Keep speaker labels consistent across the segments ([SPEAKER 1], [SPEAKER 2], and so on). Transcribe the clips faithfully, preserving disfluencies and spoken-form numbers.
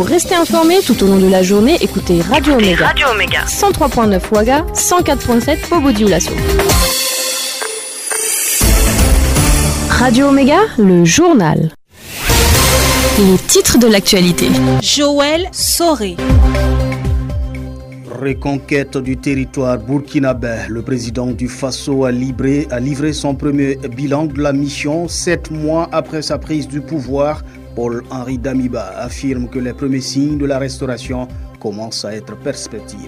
[SPEAKER 1] rester informé tout au long de la journée, écoutez Radio Omega. Radio Omega. cent trois virgule neuf Ouaga, cent quatre virgule sept Obodi-Oulasso. Radio Omega, le journal. Les titres de l'actualité.
[SPEAKER 2] Joël Soré.
[SPEAKER 3] Reconquête du territoire burkinabé. Le président du Faso a livré, a livré son premier bilan de la mission sept mois après sa prise du pouvoir. Paul-Henri Damiba affirme que les premiers signes de la restauration commencent à être perspectives.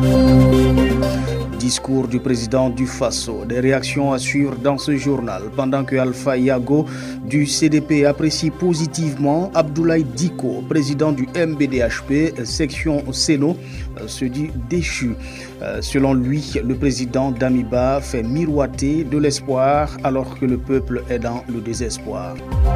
[SPEAKER 3] Discours du président du Faso. Des réactions à suivre dans ce journal. Pendant que Alpha Yago du C D P apprécie positivement, Abdoulaye Diko, président du M B D H P, section Seno, se dit déchu. Selon lui, le président Damiba fait miroiter de l'espoir alors que le peuple est dans le désespoir.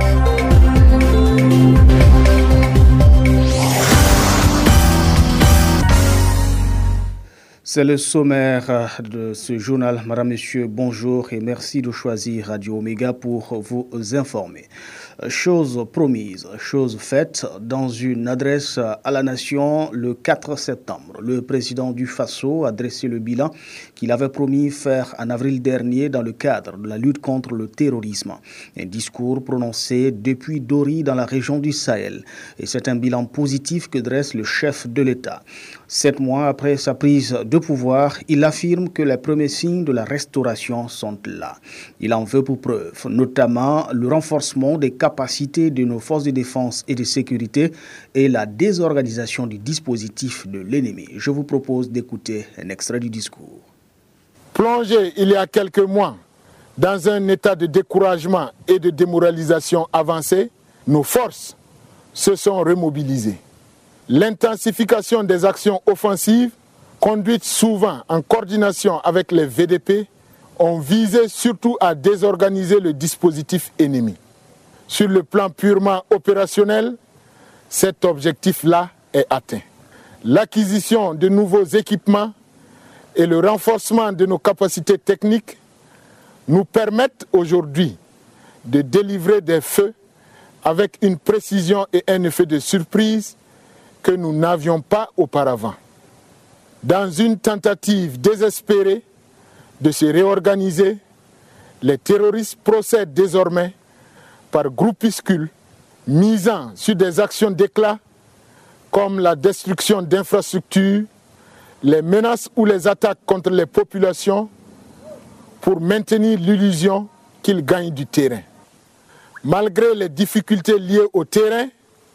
[SPEAKER 3] C'est le sommaire de ce journal. Madame, Monsieur, bonjour et merci de choisir Radio Omega pour vous informer. Chose promise, chose faite. Dans une adresse à la nation le quatre septembre, le président du Faso a dressé le bilan qu'il avait promis faire en avril dernier dans le cadre de la lutte contre le terrorisme. Un discours prononcé depuis Dori dans la région du Sahel. Et c'est un bilan positif que dresse le chef de l'État. Sept mois après sa prise de pouvoir, il affirme que les premiers signes de la restauration sont là. Il en veut pour preuve, notamment le renforcement des capacités de nos forces de défense et de sécurité et la désorganisation du dispositif de l'ennemi. Je vous propose d'écouter un extrait du discours.
[SPEAKER 4] Plongé il y a quelques mois dans un état de découragement et de démoralisation avancé, nos forces se sont remobilisées. L'intensification des actions offensives, conduites souvent en coordination avec les V D P, ont visé surtout à désorganiser le dispositif ennemi. Sur le plan purement opérationnel, cet objectif-là est atteint. L'acquisition de nouveaux équipements et le renforcement de nos capacités techniques nous permettent aujourd'hui de délivrer des feux avec une précision et un effet de surprise que nous n'avions pas auparavant. Dans une tentative désespérée de se réorganiser, les terroristes procèdent désormais par groupuscules misant sur des actions d'éclat comme la destruction d'infrastructures, les menaces ou les attaques contre les populations pour maintenir l'illusion qu'ils gagnent du terrain. Malgré les difficultés liées au terrain,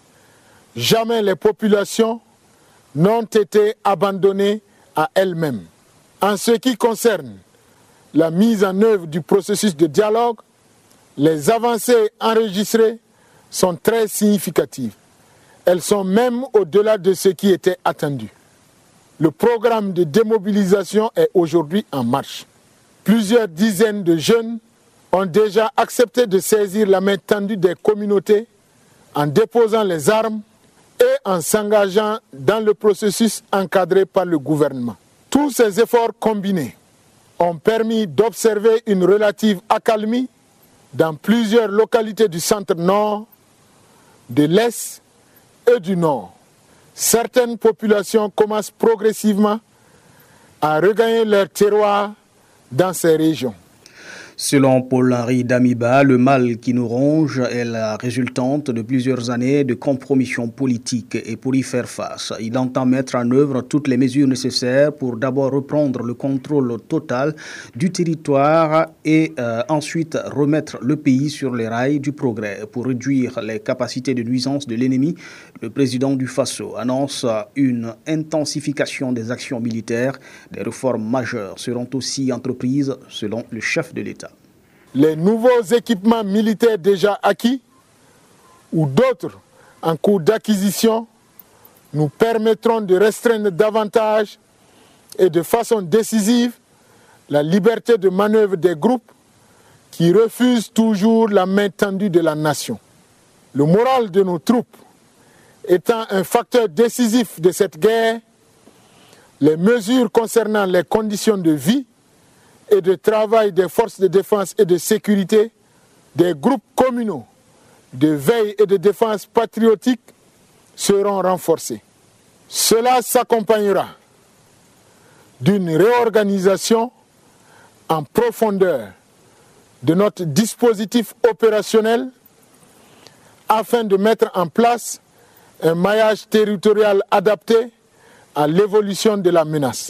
[SPEAKER 4] jamais les populations n'ont été abandonnées à elles-mêmes. En ce qui concerne la mise en œuvre du processus de dialogue, les avancées enregistrées sont très significatives. Elles sont même au-delà de ce qui était attendu. Le programme de démobilisation est aujourd'hui en marche. Plusieurs dizaines de jeunes ont déjà accepté de saisir la main tendue des communautés en déposant les armes et en s'engageant dans le processus encadré par le gouvernement. Tous ces efforts combinés ont permis d'observer une relative accalmie dans plusieurs localités du centre-nord, de l'est et du nord. Certaines populations commencent progressivement à regagner leur terroir dans ces régions.
[SPEAKER 3] Selon Paul-Henri Damiba, le mal qui nous ronge est la résultante de plusieurs années de compromission politique et pour y faire face, il entend mettre en œuvre toutes les mesures nécessaires pour d'abord reprendre le contrôle total du territoire et euh, ensuite remettre le pays sur les rails du progrès pour réduire les capacités de nuisance de l'ennemi. Le président du Faso annonce une intensification des actions militaires. Des réformes majeures seront aussi entreprises selon le chef de l'État.
[SPEAKER 4] Les nouveaux équipements militaires déjà acquis ou d'autres en cours d'acquisition nous permettront de restreindre davantage et de façon décisive la liberté de manœuvre des groupes qui refusent toujours la main tendue de la nation. Le moral de nos troupes étant un facteur décisif de cette guerre, les mesures concernant les conditions de vie et de travail des forces de défense et de sécurité, des groupes communaux de veille et de défense patriotique seront renforcés. Cela s'accompagnera d'une réorganisation en profondeur de notre dispositif opérationnel afin de mettre en place un maillage territorial adapté à l'évolution de la menace.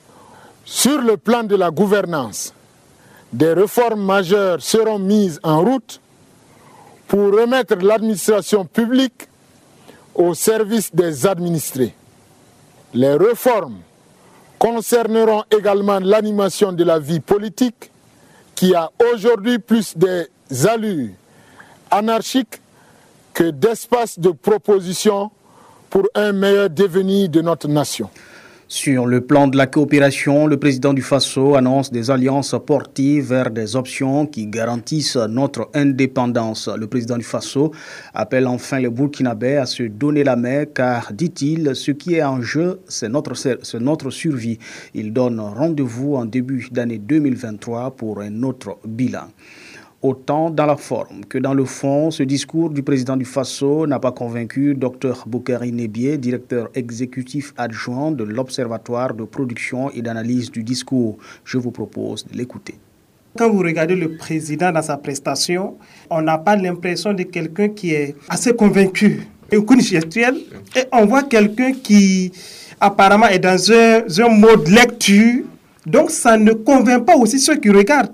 [SPEAKER 4] Sur le plan de la gouvernance, des réformes majeures seront mises en route pour remettre l'administration publique au service des administrés. Les réformes concerneront également l'animation de la vie politique qui a aujourd'hui plus des allures anarchiques que d'espace de proposition pour un meilleur devenir de notre nation.
[SPEAKER 3] Sur le plan de la coopération, le président du Faso annonce des alliances portées vers des options qui garantissent notre indépendance. Le président du Faso appelle enfin les Burkinabés à se donner la main car, dit-il, ce qui est en jeu, c'est notre, c'est notre survie. Il donne rendez-vous en début d'année deux mille vingt-trois pour un autre bilan. Autant dans la forme que dans le fond, ce discours du président du Faso n'a pas convaincu Dr Boukari Nebié, directeur exécutif adjoint de l'Observatoire de production et d'analyse du discours. Je vous propose de l'écouter.
[SPEAKER 5] Quand vous regardez le président dans sa prestation, on n'a pas l'impression de quelqu'un qui est assez convaincu et gestuel. Et on voit quelqu'un qui apparemment est dans un, un mode lecture. Donc ça ne convainc pas aussi ceux qui regardent.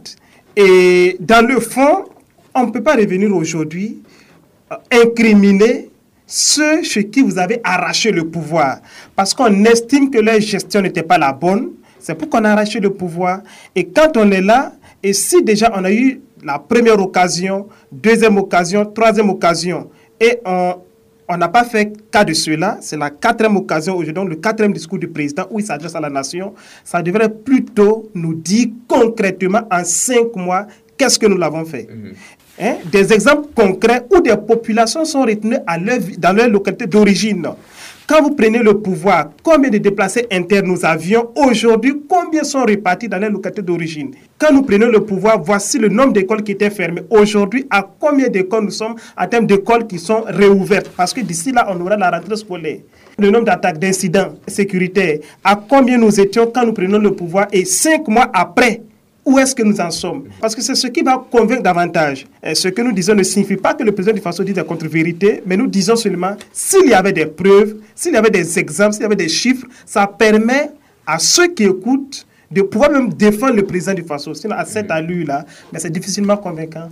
[SPEAKER 5] Et dans le fond, on ne peut pas revenir aujourd'hui euh, incriminer ceux chez qui vous avez arraché le pouvoir. Parce qu'on estime que leur gestion n'était pas la bonne. C'est pour qu'on a arraché le pouvoir. Et quand on est là, et si déjà on a eu la première occasion, deuxième occasion, troisième occasion, et on on n'a pas fait cas de cela, c'est la quatrième occasion aujourd'hui, le quatrième discours du président où il s'adresse à la nation, ça devrait plutôt nous dire concrètement en cinq mois qu'est-ce que nous l'avons fait. Mmh. Hein? Des exemples concrets où des populations sont retenues à leur, dans leur localité d'origine. Quand vous prenez le pouvoir, combien de déplacés internes nous avions aujourd'hui, combien sont répartis dans les localités d'origine? Quand nous prenons le pouvoir, voici le nombre d'écoles qui étaient fermées. Aujourd'hui, à combien d'écoles nous sommes en termes d'écoles qui sont réouvertes? Parce que d'ici là, on aura la rentrée scolaire. Le nombre d'attaques, d'incidents sécuritaires, à combien nous étions quand nous prenons le pouvoir et cinq mois après, où est-ce que nous en sommes? Parce que c'est ce qui va convaincre davantage. Et ce que nous disons ne signifie pas que le président du Faso dit des contre-vérités, mais nous disons seulement s'il y avait des preuves, s'il y avait des exemples, s'il y avait des chiffres, ça permet à ceux qui écoutent de pouvoir même défendre le président du Faso. Sinon, à cette allure-là, mais c'est difficilement convaincant.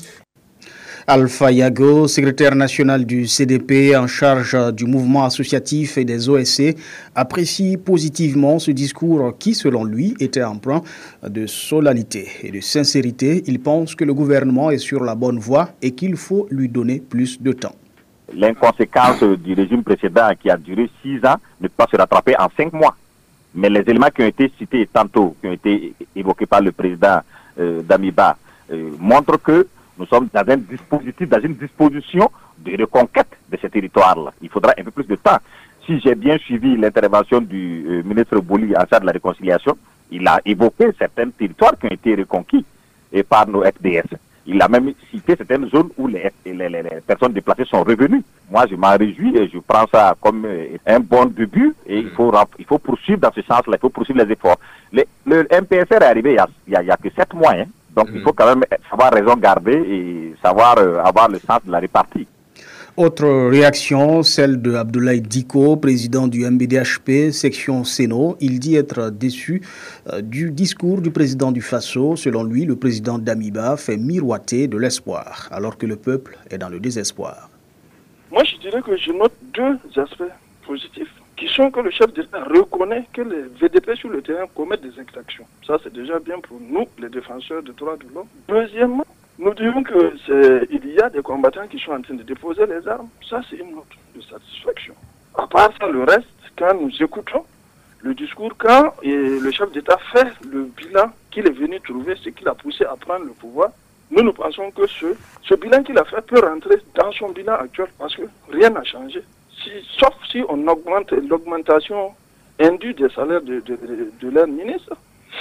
[SPEAKER 3] Alpha Yago, secrétaire national du C D P en charge du mouvement associatif et des O S C, apprécie positivement ce discours qui, selon lui, était empreint de solennité et de sincérité. Il pense que le gouvernement est sur la bonne voie et qu'il faut lui donner plus de temps.
[SPEAKER 6] L'inconséquence du régime précédent qui a duré six ans ne peut pas se rattraper en cinq mois. Mais les éléments qui ont été cités tantôt, qui ont été évoqués par le président euh, Damiba, euh, montrent que nous sommes dans un dispositif, dans une disposition de reconquête de ce territoire-là. Il faudra un peu plus de temps. Si j'ai bien suivi l'intervention du euh, ministre Boli en charge de la réconciliation, il a évoqué certains territoires qui ont été reconquis et par nos F D S. Il a même cité certaines zones où les, les, les, les personnes déplacées sont revenues. Moi, je m'en réjouis et je prends ça comme un bon début. Et il faut, il faut poursuivre dans ce sens-là, il faut poursuivre les efforts. Les, le M P S R est arrivé il n'y a, a, a que sept mois. Hein. Donc, mmh. il faut quand même savoir raison garder et savoir euh, avoir le sens de la répartie.
[SPEAKER 3] Autre réaction, celle de Abdoulaye Diko, président du M B D H P, section Séno. Il dit être déçu euh, du discours du président du Faso. Selon lui, le président Damiba fait miroiter de l'espoir, alors que le peuple est dans le désespoir.
[SPEAKER 7] Moi, je dirais que je note deux aspects positifs, qui sont que le chef d'État reconnaît que les V D P sur le terrain commettent des exactions. Ça, c'est déjà bien pour nous, les défenseurs des droits de l'homme. Deuxièmement, nous dirons qu'il y a des combattants qui sont en train de déposer les armes. Ça, c'est une note de satisfaction. À part ça, le reste, quand nous écoutons le discours, quand le chef d'État fait le bilan qu'il est venu trouver, ce qu'il a poussé à prendre le pouvoir, nous, nous pensons que ce, ce bilan qu'il a fait peut rentrer dans son bilan actuel parce que rien n'a changé. Si, sauf si on augmente l'augmentation indue des salaires de, de, de, de leur ministre.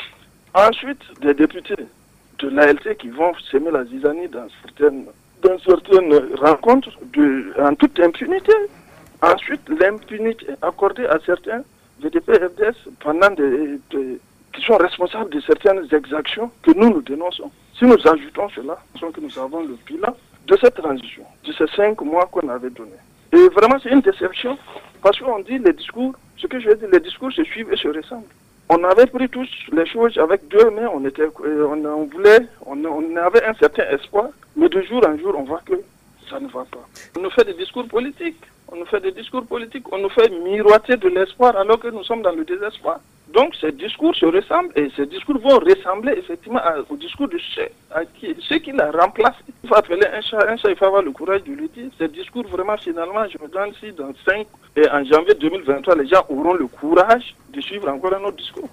[SPEAKER 7] Ensuite, des députés de l'A L C qui vont semer la zizanie dans certaines, dans certaines rencontres de, en toute impunité. Ensuite, l'impunité accordée à certains V D P F D S pendant des, des, qui sont responsables de certaines exactions que nous nous dénonçons. Si nous ajoutons cela, c'est que nous avons le bilan de cette transition, de ces cinq mois qu'on avait donnés. Et vraiment, c'est une déception parce qu'on dit les discours, ce que je veux dire, les discours se suivent et se ressemblent. On avait pris tous les choses avec deux mains, on était, on, on voulait, on, on avait un certain espoir, mais de jour en jour, on voit que ça ne va pas. On nous fait des discours politiques, on nous fait des discours politiques, on nous fait miroiter de l'espoir alors que nous sommes dans le désespoir. Donc ces discours se ressemblent et ces discours vont ressembler effectivement à, au discours de ceux, à qui, ceux qui l'a remplacé. Il faut appeler un chat, un chat, il faut avoir le courage de le dire. Ces discours vraiment finalement, je me demande si dans cinq et en janvier deux mille vingt-trois, les gens auront le courage de suivre encore un autre discours.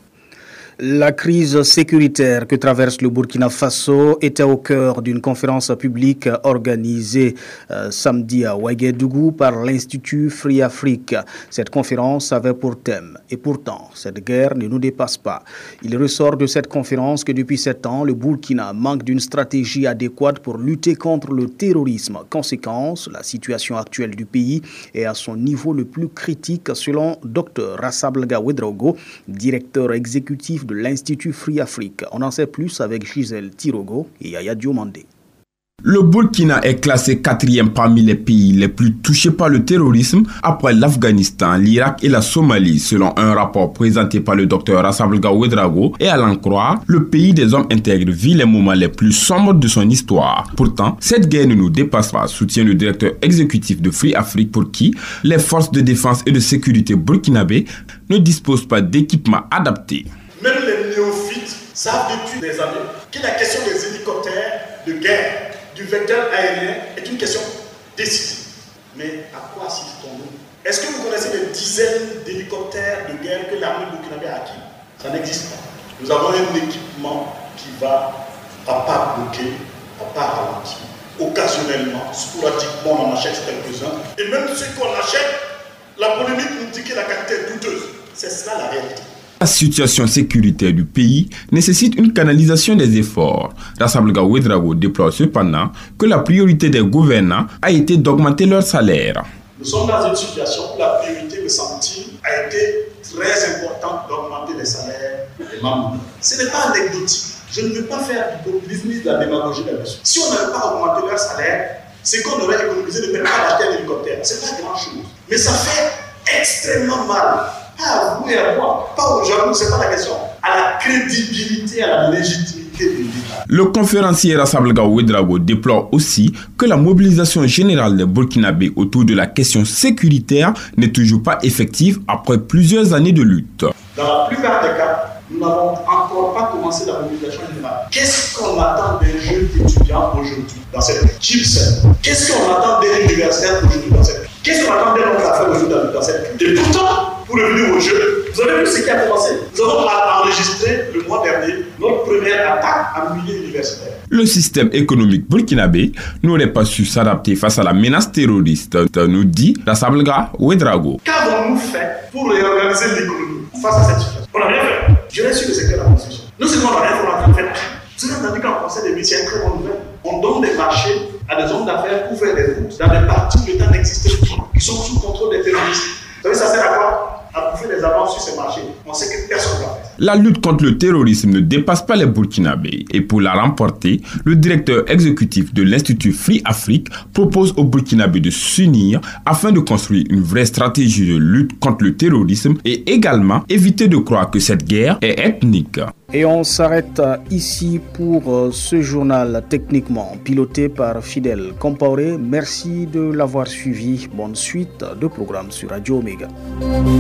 [SPEAKER 3] La crise sécuritaire que traverse le Burkina Faso était au cœur d'une conférence publique organisée euh, samedi à Ouagadougou par l'Institut Free Afrique. Cette conférence avait pour thème « Et pourtant, cette guerre ne nous dépasse pas ». Il ressort de cette conférence que depuis sept ans, le Burkina manque d'une stratégie adéquate pour lutter contre le terrorisme. Conséquence, la situation actuelle du pays est à son niveau le plus critique selon Dr Rassablga Ouedraogo, directeur exécutif de l'Institut Free Afrique. On en sait plus avec Gisèle Tirogo et Yaya Diomandé.
[SPEAKER 8] Le Burkina est classé quatrième parmi les pays les plus touchés par le terrorisme après l'Afghanistan, l'Irak et la Somalie, selon un rapport présenté par le docteur Rassablga Ouedraogo. Et à l'en croire, le pays des hommes intègres vit les moments les plus sombres de son histoire. Pourtant, cette guerre ne nous dépasse pas, soutient le directeur exécutif de Free Afrique, pour qui les forces de défense et de sécurité burkinabées ne disposent pas d'équipements adaptés.
[SPEAKER 9] Même les néophytes savent depuis des années que la question des hélicoptères de guerre, du vecteur aérien, est une question décisive. Mais à quoi assistons-nous? Est-ce que vous connaissez les dizaines d'hélicoptères de guerre que l'armée burkinabé a acquis? Ça n'existe pas. Nous avons un équipement qui va à pas bloquer, à pas ralentir. Occasionnellement, sporadiquement, on en achète quelques-uns. Et même ceux qu'on achète, la polémique nous dit que la qualité est douteuse. C'est cela la réalité.
[SPEAKER 8] La situation sécuritaire du pays nécessite une canalisation des efforts. Rassablga Ouedraogo déplore cependant que la priorité des gouvernants a été d'augmenter leur salaire.
[SPEAKER 9] Nous sommes dans une situation où la priorité, me semble-t-il, a été très importante d'augmenter les salaires des membres. Ce n'est pas anecdotique. Je ne veux pas faire du populisme ni de la démagogie là-dessus. Si on n'avait pas augmenté leur salaire, c'est qu'on aurait économisé de même pas d'acheter un hélicoptère. Ce n'est pas grand-chose. Mais ça fait extrêmement mal. Pas à vous et à moi, pas aux gens, c'est pas la question. À la crédibilité, à la légitimité de l'État.
[SPEAKER 8] Le conférencier Rassablga Ouedraogo déplore aussi que la mobilisation générale des Burkinabés autour de la question sécuritaire n'est toujours pas effective après plusieurs années de lutte.
[SPEAKER 9] Dans la plupart des cas, nous n'avons encore pas commencé la mobilisation générale. Qu'est-ce qu'on attend des jeunes étudiants aujourd'hui dans cette chipset? Qu'est-ce qu'on attend des universitaires aujourd'hui dans cette? Qu'est-ce qu'on attend des hommes d'affaires aujourd'hui dans cette? Et pourtant, pour revenir au jeu, vous avez vu ce qui a commencé. Nous avons enregistré le mois dernier notre première attaque en milieu universitaire.
[SPEAKER 8] Le système économique burkinabé n'aurait pas su s'adapter face à la menace terroriste, nous dit Rassablga Ouedraogo.
[SPEAKER 9] Qu'avons-nous fait pour réorganiser l'économie face à cette situation? On n'a rien fait. Je reste sur le secteur de la construction. Nous, c'est qu'on n'a rien fait, on a fait. Vous avez entendu qu'en conseil des métiers, c'est une très bonne nouvelle. On donne des marchés à des hommes d'affaires pour faire des routes dans des parties où l'État n'existe plus, qui sont sous contrôle des terroristes. Vous savez, ça sert à quoi? À bouffer des avances sur ces marchés. On sait que personne ne va faire.
[SPEAKER 8] La lutte contre le terrorisme ne dépasse pas les Burkinabés et pour la remporter, le directeur exécutif de l'Institut Free Afrique propose aux Burkinabés de s'unir afin de construire une vraie stratégie de lutte contre le terrorisme et également éviter de croire que cette guerre est ethnique.
[SPEAKER 3] Et on s'arrête ici pour ce journal techniquement piloté par Fidèle Compaoré. Merci de l'avoir suivi. Bonne suite de programmes sur Radio Omega.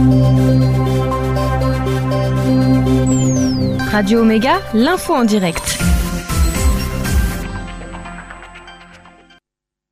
[SPEAKER 1] Radio Omega, l'info en direct.